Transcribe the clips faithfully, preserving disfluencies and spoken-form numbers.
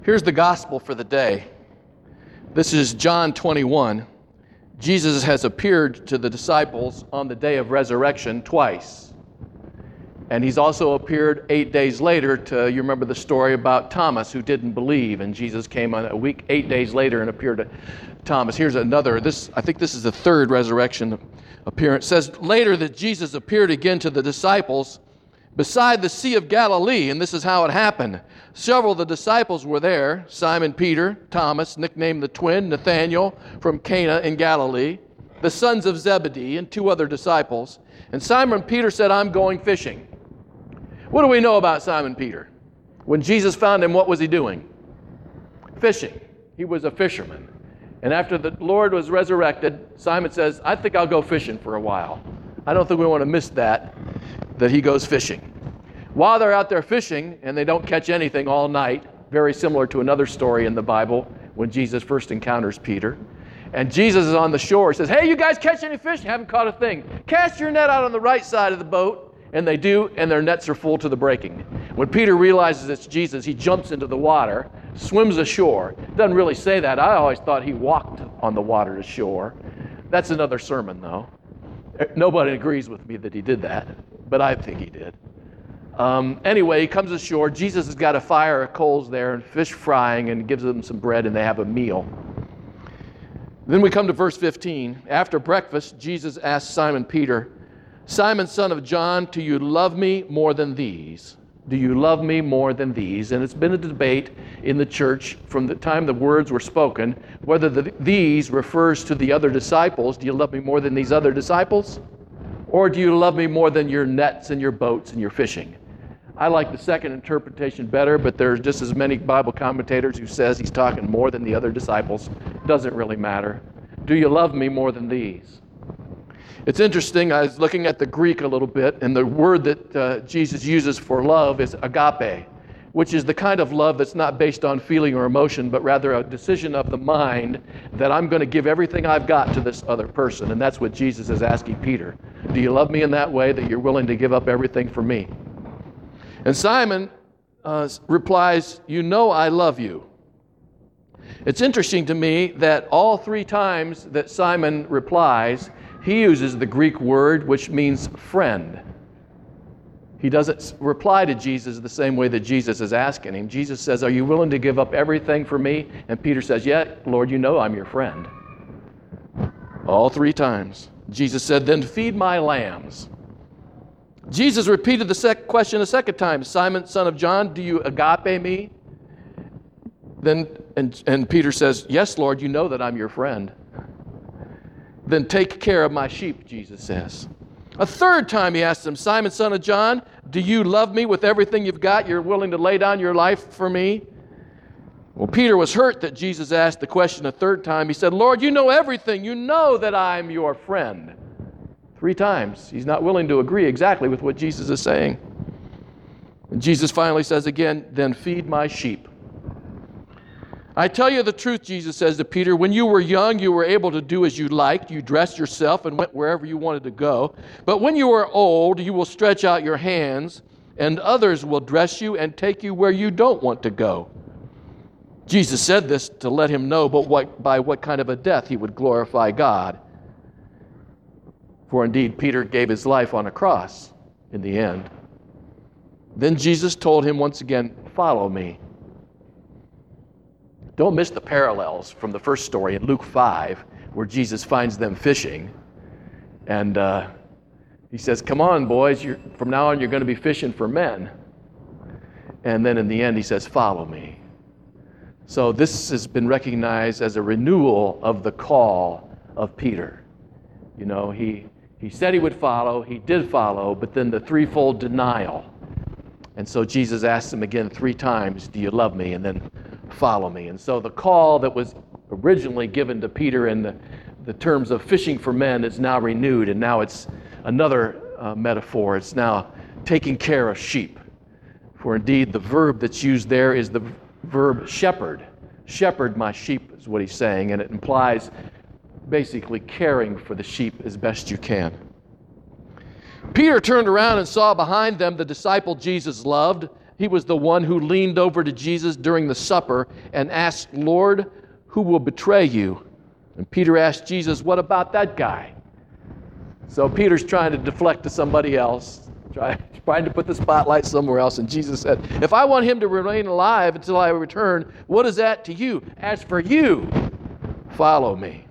Here's the gospel for the day. This is John twenty-one. Jesus has appeared to the disciples on the day of resurrection twice. And he's also appeared eight days later to, you remember the story about Thomas who didn't believe, and Jesus came on a week, eight days later and appeared to Thomas. Here's another, this I think this is the third resurrection appearance. It says later that Jesus appeared again to the disciples beside the Sea of Galilee, and this is how it happened. Several of the disciples were there, Simon Peter, Thomas, nicknamed the twin, Nathanael from Cana in Galilee, the sons of Zebedee, and two other disciples. And Simon Peter said, "I'm going fishing." What do we know about Simon Peter? When Jesus found him, what was he doing? Fishing. He was a fisherman. And after the Lord was resurrected, Simon says, "I think I'll go fishing for a while." I don't think we want to miss that, that he goes fishing. While they're out there fishing, and they don't catch anything all night, very similar to another story in the Bible when Jesus first encounters Peter. And Jesus is on the shore. He says, "Hey, you guys catch any fish? You haven't caught a thing. Cast your net out on the right side of the boat." And they do, and their nets are full to the breaking. When Peter realizes it's Jesus, he jumps into the water, swims ashore. Doesn't really say that. I always thought he walked on the water to shore. That's another sermon, though. Nobody agrees with me that he did that, but I think he did. Um, anyway, he comes ashore. Jesus has got a fire of coals there and fish frying, and gives them some bread, and they have a meal. Then we come to verse fifteen. After breakfast, Jesus asked Simon Peter, "Simon, son of John, do you love me more than these? Do you love me more than these?" And it's been a debate in the church from the time the words were spoken, whether the these refers to the other disciples. Do you love me more than these other disciples? Or do you love me more than your nets and your boats and your fishing? I like the second interpretation better, but there's just as many Bible commentators who says he's talking more than the other disciples. Doesn't really matter. Do you love me more than these? It's interesting, I was looking at the Greek a little bit, and the word that uh, Jesus uses for love is agape, which is the kind of love that's not based on feeling or emotion, but rather a decision of the mind that I'm going to give everything I've got to this other person. And that's what Jesus is asking Peter. Do you love me in that way, that you're willing to give up everything for me? And Simon uh, replies, "You know I love you." It's interesting to me that all three times that Simon replies, he uses the Greek word which means friend. He doesn't reply to Jesus the same way that Jesus is asking him. Jesus says, "Are you willing to give up everything for me?" And Peter says, "Yeah, Lord, you know I'm your friend." All three times. Jesus said, "Then feed my lambs." Jesus repeated the sec- question a second time. "Simon, son of John, do you agape me?" Then, and, and Peter says, "Yes, Lord, you know that I'm your friend." "Then take care of my sheep," Jesus says. A third time he asks him, "Simon, son of John, do you love me with everything you've got? You're willing to lay down your life for me?" Well, Peter was hurt that Jesus asked the question a third time. He said, "Lord, you know everything. You know that I'm your friend." Three times. He's not willing to agree exactly with what Jesus is saying. And Jesus finally says again, "Then feed my sheep." "I tell you the truth," Jesus says to Peter, "when you were young, you were able to do as you liked. You dressed yourself and went wherever you wanted to go. But when you are old, you will stretch out your hands, and others will dress you and take you where you don't want to go." Jesus said this to let him know but what, by what kind of a death he would glorify God. For indeed, Peter gave his life on a cross in the end. Then Jesus told him once again, "Follow me." Don't miss the parallels from the first story in Luke five, where Jesus finds them fishing. And uh, he says, "Come on, boys, you're, from now on you're going to be fishing for men." And then in the end he says, "Follow me." So this has been recognized as a renewal of the call of Peter. You know, he, he said he would follow, he did follow, but then the threefold denial. And so Jesus asked him again three times, "Do you love me?" And then, "Follow me." And so the call that was originally given to Peter in the, the terms of fishing for men is now renewed, and now it's another uh, metaphor. It's now taking care of sheep. For indeed, the verb that's used there is the verb shepherd. Shepherd my sheep is what he's saying, and it implies basically caring for the sheep as best you can. Peter turned around and saw behind them the disciple Jesus loved. he was the one who leaned over to Jesus during the supper and asked, "Lord, who will betray you?" And Peter asked Jesus, "What about that guy?" So Peter's trying to deflect to somebody else, try, trying to put the spotlight somewhere else. And Jesus said, "If I want him to remain alive until I return, what is that to you? As for you, follow me."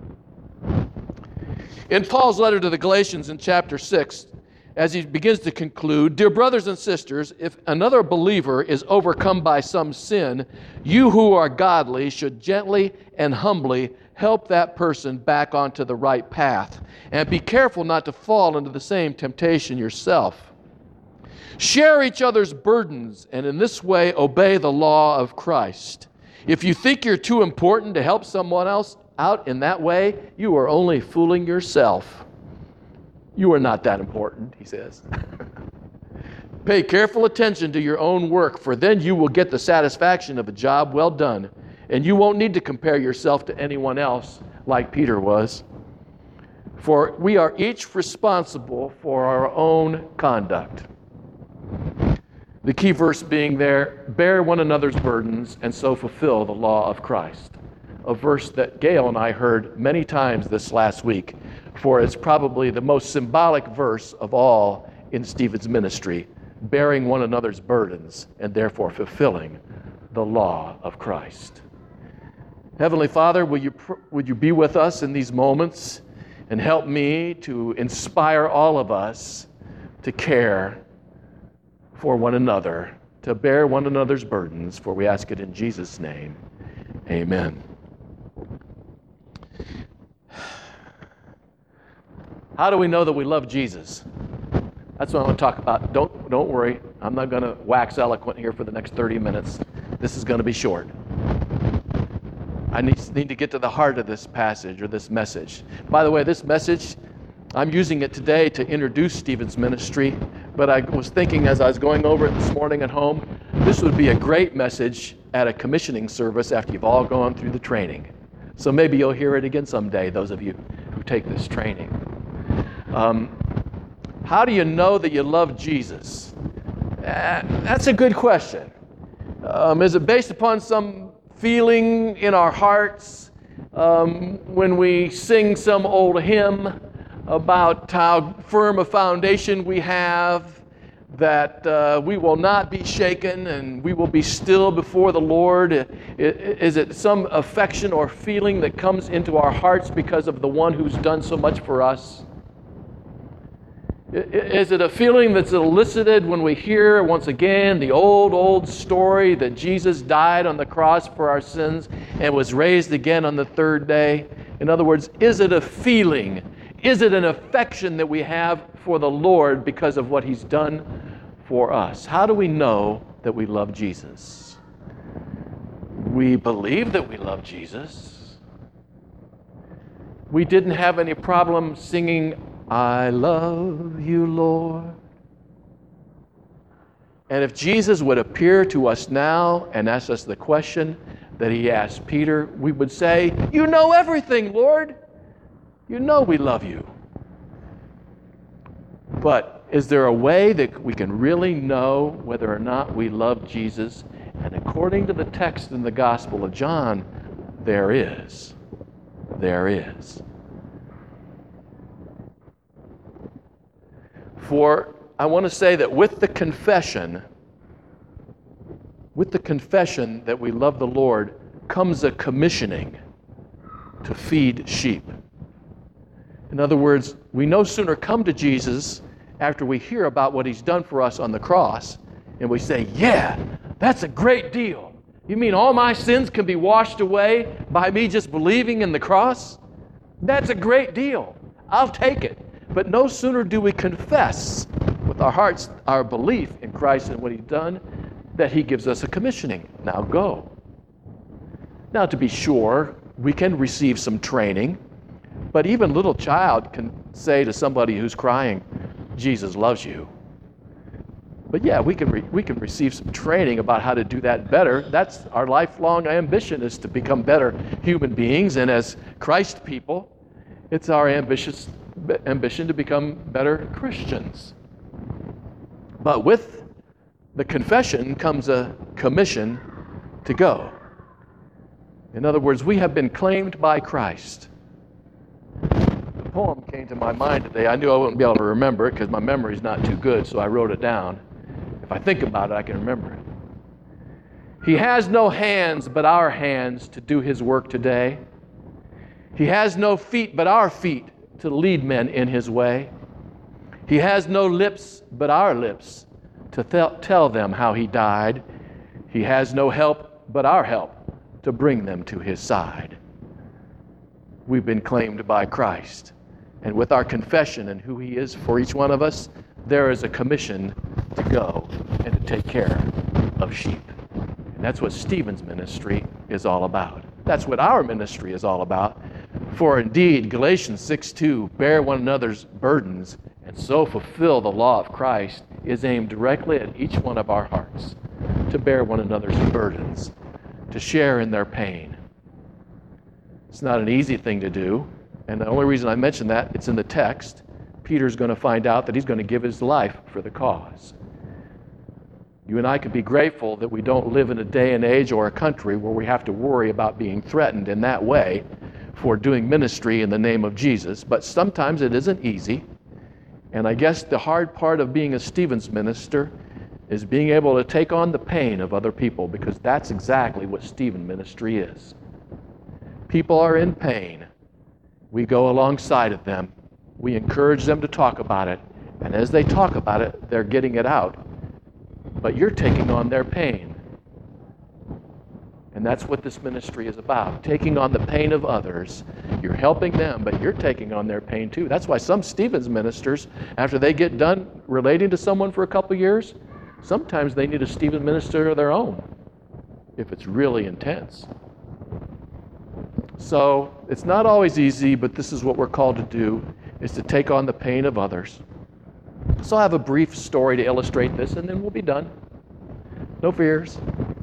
In Paul's letter to the Galatians in chapter six, as he begins to conclude, "Dear brothers and sisters, if another believer is overcome by some sin, you who are godly should gently and humbly help that person back onto the right path. And be careful not to fall into the same temptation yourself. Share each other's burdens, and in this way obey the law of Christ. If you think you're too important to help someone else out in that way, you are only fooling yourself. You are not that important," he says. "Pay careful attention to your own work, for then you will get the satisfaction of a job well done, and you won't need to compare yourself to anyone else like Peter was. For we are each responsible for our own conduct." The key verse being there, "Bear one another's burdens and so fulfill the law of Christ." A verse that Gail and I heard many times this last week, for it's probably the most symbolic verse of all in Stephen's ministry, bearing one another's burdens and therefore fulfilling the law of Christ. Heavenly Father, will you, would you be with us in these moments and help me to inspire all of us to care for one another, to bear one another's burdens, for we ask it in Jesus' name. Amen. How do we know that we love Jesus? That's what I want to talk about. Don't, don't worry. I'm not going to wax eloquent here for the next thirty minutes. This is going to be short. I need, need to get to the heart of this passage or this message. By the way, this message, I'm using it today to introduce Stephen's ministry, but I was thinking as I was going over it this morning at home, this would be a great message at a commissioning service after you've all gone through the training. So maybe you'll hear it again someday, those of you who take this training. Um, how do you know that you love Jesus? Uh, that's a good question. Um, is it based upon some feeling in our hearts um, when we sing some old hymn about how firm a foundation we have, that uh, we will not be shaken and we will be still before the Lord? Is it some affection or feeling that comes into our hearts because of the one who's done so much for us? Is it a feeling that's elicited when we hear once again the old, old story that Jesus died on the cross for our sins and was raised again on the third day? In other words, is it a feeling? Is it an affection that we have for the Lord because of what He's done for us? How do we know that we love Jesus? We believe that we love Jesus. We didn't have any problem singing, "I love you, Lord." And if Jesus would appear to us now and ask us the question that He asked Peter, we would say, "You know everything, Lord. You know we love you." But is there a way that we can really know whether or not we love Jesus? And according to the text in the Gospel of John, there is. There is. For I want to say that with the confession, with the confession that we love the Lord comes a commissioning to feed sheep. In other words, we no sooner come to Jesus after we hear about what He's done for us on the cross, and we say, "Yeah, that's a great deal. You mean all my sins can be washed away by me just believing in the cross? That's a great deal. I'll take it." But no sooner do we confess with our hearts our belief in Christ and what He's done, that He gives us a commissioning. Now go. Now, to be sure, we can receive some training, but even a little child can say to somebody who's crying, "Jesus loves you." But yeah, we can re- we can receive some training about how to do that better. That's our lifelong ambition, is to become better human beings, and as Christ people, it's our ambitious ambition to become better Christians. But with the confession comes a commission to go. In other words, we have been claimed by Christ. The poem came to my mind today. I knew I wouldn't be able to remember it because my memory's not too good, so I wrote it down. If I think about it, I can remember it. He has no hands but our hands to do his work today. He has no feet but our feet to lead men in his way. He has no lips but our lips to th- tell them how he died. He has no help but our help to bring them to his side. We've been claimed by Christ. And with our confession and who he is for each one of us, there is a commission to go and to take care of sheep. And that's what Stephen's ministry is all about. That's what our ministry is all about. For indeed, Galatians six two, bear one another's burdens and so fulfill the law of Christ, is aimed directly at each one of our hearts, to bear one another's burdens, to share in their pain. It's not an easy thing to do, and the only reason I mention that, it's in the text. Peter's going to find out that he's going to give his life for the cause. You and I can be grateful that we don't live in a day and age or a country where we have to worry about being threatened in that way for doing ministry in the name of Jesus, but sometimes it isn't easy. And I guess the hard part of being a Stephen's minister is being able to take on the pain of other people, because that's exactly what Stephen ministry is. People are in pain. We go alongside of them. We encourage them to talk about it. And as they talk about it, they're getting it out. But you're taking on their pain. And that's what this ministry is about, taking on the pain of others. You're helping them, but you're taking on their pain too. That's why some Stephen's ministers, after they get done relating to someone for a couple years, sometimes they need a Stephen minister of their own, if it's really intense. So it's not always easy, but this is what we're called to do, is to take on the pain of others. So I have a brief story to illustrate this, and then we'll be done. No fears.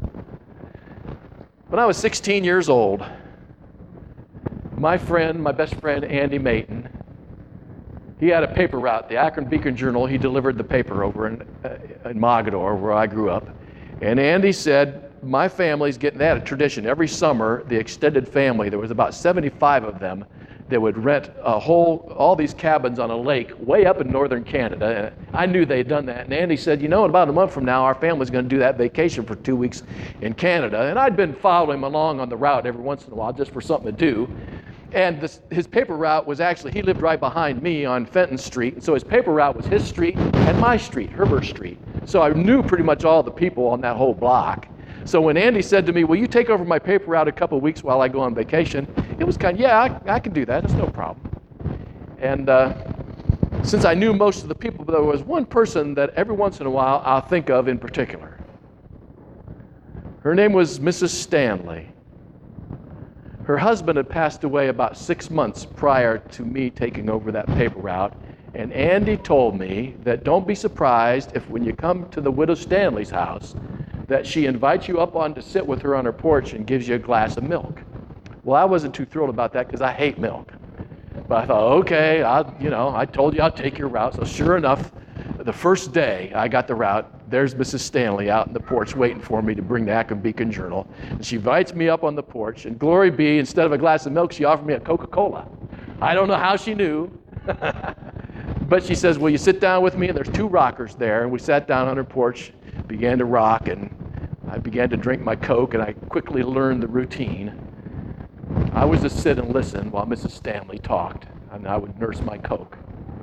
When I was sixteen years old, my friend, my best friend, Andy Mayton, he had a paper route, the Akron Beacon Journal. He delivered the paper over in, uh, in Mogador, where I grew up. And Andy said, my family's getting, they had a tradition. Every summer, the extended family, there was about seventy-five of them, that would rent a whole, all these cabins on a lake way up in northern Canada. And I knew they'd done that. And Andy said, you know, in about a month from now, our family's going to do that vacation for two weeks in Canada. And I'd been following him along on the route every once in a while just for something to do. And this, his paper route was actually, he lived right behind me on Fenton Street. And so his paper route was his street and my street, Herbert Street. So I knew pretty much all the people on that whole block. So when Andy said to me, will you take over my paper route a couple of weeks while I go on vacation? It was kind of, yeah, I, I can do that. It's no problem. And uh, since I knew most of the people, there was one person that every once in a while I'll think of in particular. Her name was Missus Stanley. Her husband had passed away about six months prior to me taking over that paper route. And Andy told me that don't be surprised if when you come to the widow Stanley's house, that she invites you up on to sit with her on her porch and gives you a glass of milk. Well, I wasn't too thrilled about that because I hate milk. But I thought, okay, I, you know, I told you I'll take your route. So sure enough, the first day I got the route, there's Missus Stanley out in the porch waiting for me to bring the Akron Beacon Journal. And she invites me up on the porch, and glory be, instead of a glass of milk, she offered me a Coca-Cola. I don't know how she knew. But she says, will you sit down with me? And there's two rockers there. And we sat down on her porch, began to rock, and I began to drink my Coke, and I quickly learned the routine. I was to sit and listen while Missus Stanley talked, and I would nurse my Coke.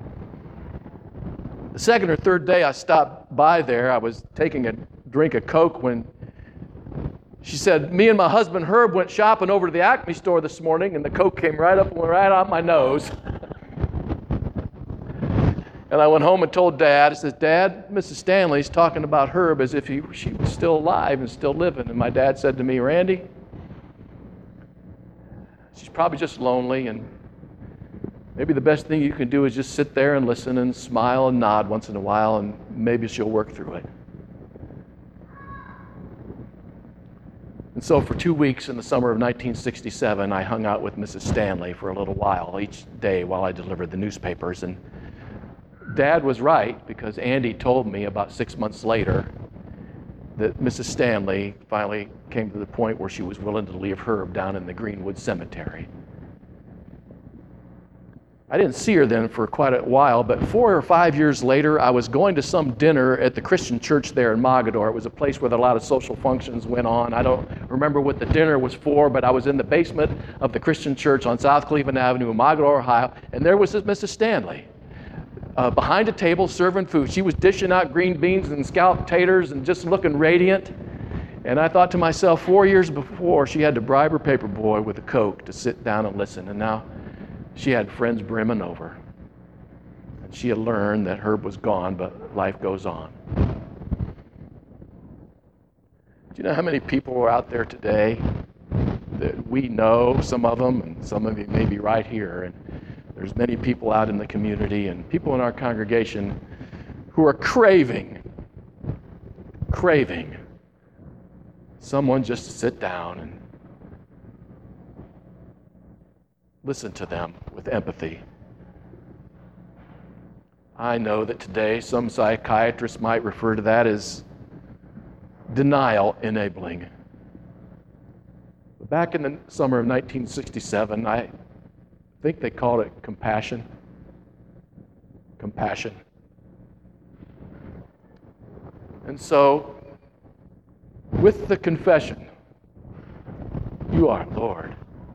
The second or third day I stopped by there, I was taking a drink of Coke when she said, me and my husband Herb went shopping over to the Acme store this morning, and the Coke came right up and went right out my nose. And I went home and told Dad, I said, Dad, Missus Stanley's talking about Herb as if he, she was still alive and still living. And my dad said to me, Randy, she's probably just lonely, and maybe the best thing you can do is just sit there and listen and smile and nod once in a while, and maybe she'll work through it. And so for two weeks in the summer of nineteen sixty-seven, I hung out with Missus Stanley for a little while each day while I delivered the newspapers. And Dad was right, because Andy told me about six months later that Missus Stanley finally came to the point where she was willing to leave Herb down in the Greenwood Cemetery. I didn't see her then for quite a while, but four or five years later, I was going to some dinner at the Christian church there in Mogadore. It was a place where a lot of social functions went on. I don't remember what the dinner was for, but I was in the basement of the Christian church on South Cleveland Avenue in Mogadore, Ohio, and there was this Missus Stanley uh, behind a table serving food. She was dishing out green beans and scalloped taters and just looking radiant. And I thought to myself, four years before, she had to bribe her paper boy with a Coke to sit down and listen, and now she had friends brimming over. And she had learned that Herb was gone, but life goes on. Do you know how many people are out there today that we know, some of them, and some of you may be right here, and there's many people out in the community and people in our congregation who are craving, craving someone just to sit down and listen to them with empathy. I know that today some psychiatrists might refer to that as denial enabling. But back in the summer of nineteen sixty-seven, I think they called it compassion. Compassion. And so, with the confession, "You are Lord,"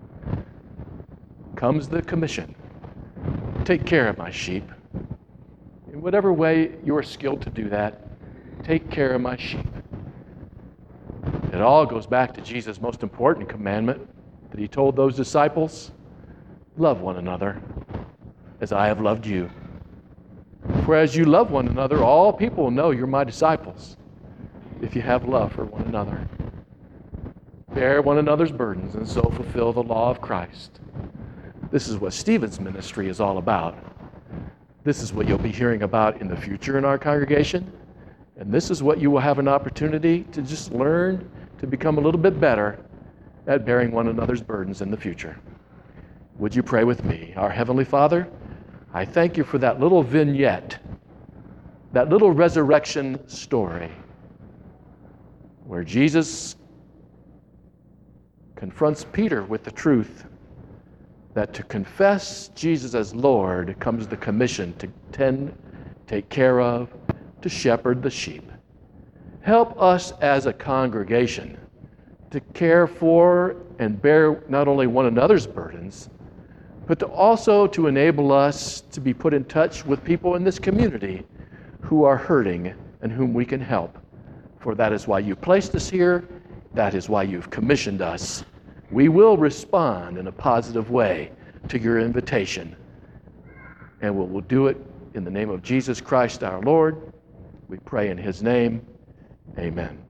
comes the commission. Take care of my sheep. In whatever way you are skilled to do that, take care of my sheep. It all goes back to Jesus' most important commandment that he told those disciples: love one another as I have loved you. For as you love one another, all people will know you're my disciples, if you have love for one another. Bear one another's burdens and so fulfill the law of Christ. This is what Stephen's ministry is all about. This is what you'll be hearing about in the future in our congregation. And this is what you will have an opportunity to just learn to become a little bit better at bearing one another's burdens in the future. Would you pray with me? Our Heavenly Father, I thank you for that little vignette, that little resurrection story, where Jesus confronts Peter with the truth that to confess Jesus as Lord comes the commission to tend, take care of, to shepherd the sheep. Help us as a congregation to care for and bear not only one another's burdens, but to also to enable us to be put in touch with people in this community who are hurting and whom we can help. For that is why you placed us here. That is why you've commissioned us. We will respond in a positive way to your invitation. And we will do it in the name of Jesus Christ our Lord. We pray in his name. Amen.